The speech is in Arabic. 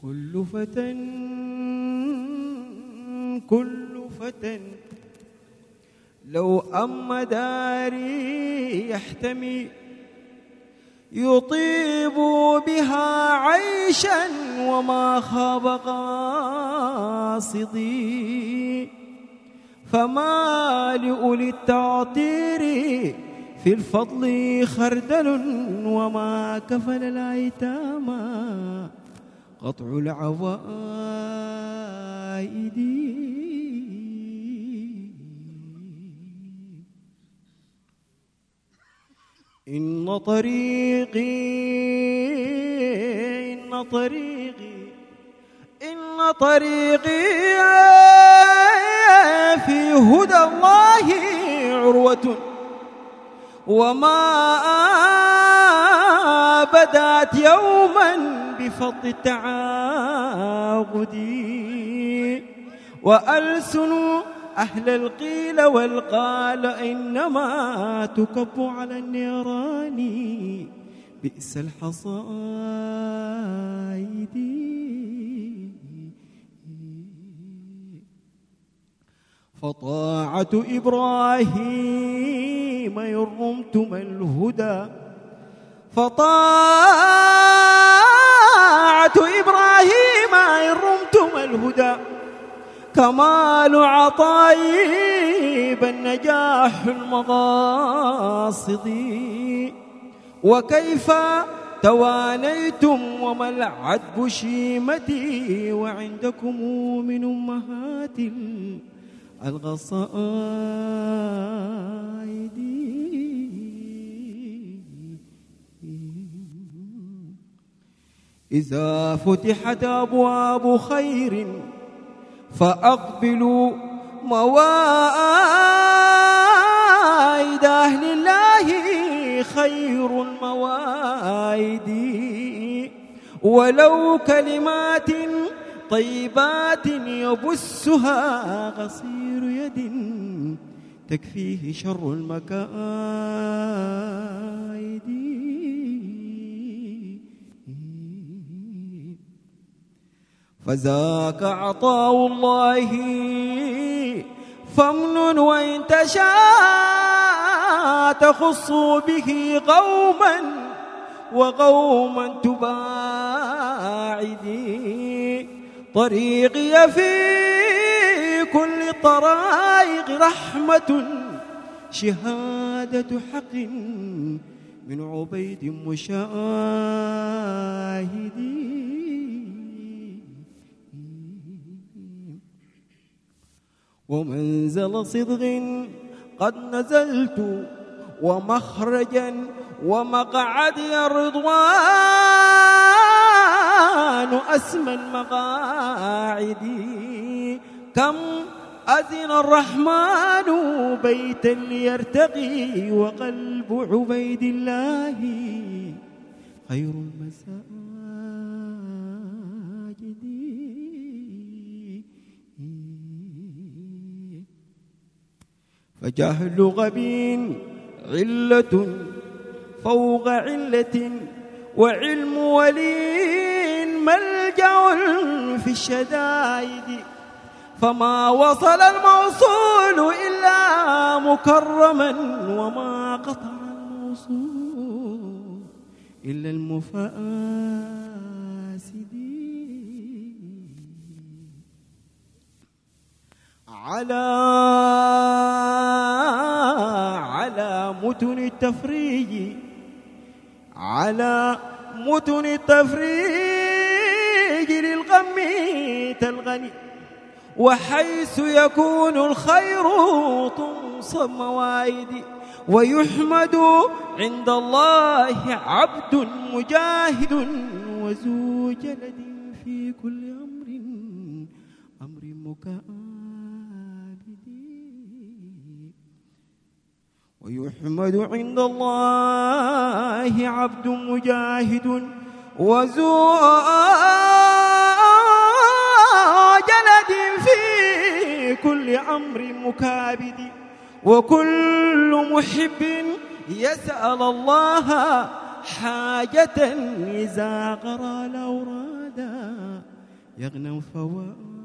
كل فتى لو أم داري يحتمي يطيب بها عيشا وما خاب قاصدي، فما لأولي التعطير في الفضل خردل وما كفل الأيتام قطع العوائد. إن طريقي في هدى الله عروة، وما بدأت يوما بفضل التعاقد، وألسن أهل القيل والقال إنما تكب على النيران بئس الحصائد. فطاعة إبراهيم يرمتم الهدى، فطاعة إبراهيم يرمتم الهدى، كمال عطايب النجاح المقاصد. وكيف توانيتم وما العذب شيمتي وعندكم من أمهات القصائد. إذا فتحت أبواب خير فأقبلوا مواعيد أهل الله خير المواعيد، ولو كلمات طيبات يبثها قصير يد تكفيه شر المكائد. فذاك عطاء الله فمن وإن تشاء تخص به قوما وقوما تباعدي. طريقي في كل الطرائق رحمة شهادة حق من عبيد مشاهد. ومنزل صدق قد نزلت ومخرجا ومقعدي الرضوان أسمى المقاعد. كم أذن الرحمن بيتا ليرتقي وقلب عبيد الله خير المساجد. فجهل غبين علة فوق علة، وعلم ولين ملجأ في الشدائد. فما وصل الموصول إلا مكرما، وما قطع الموصول إلا المفاسد. على متن التفريج، على متن التفريج للغم تلغني، وحيث يكون الخير تنصب موائد. ويحمد عند الله عبد مجاهد وذو جلد في كل أمر مكابد. ويحمد عند الله عبد مجاهد وذو جلد في كل أمر مكابد. وكل محب يسأل الله حاجة إذا قرأ الأوراد يغنم فوائد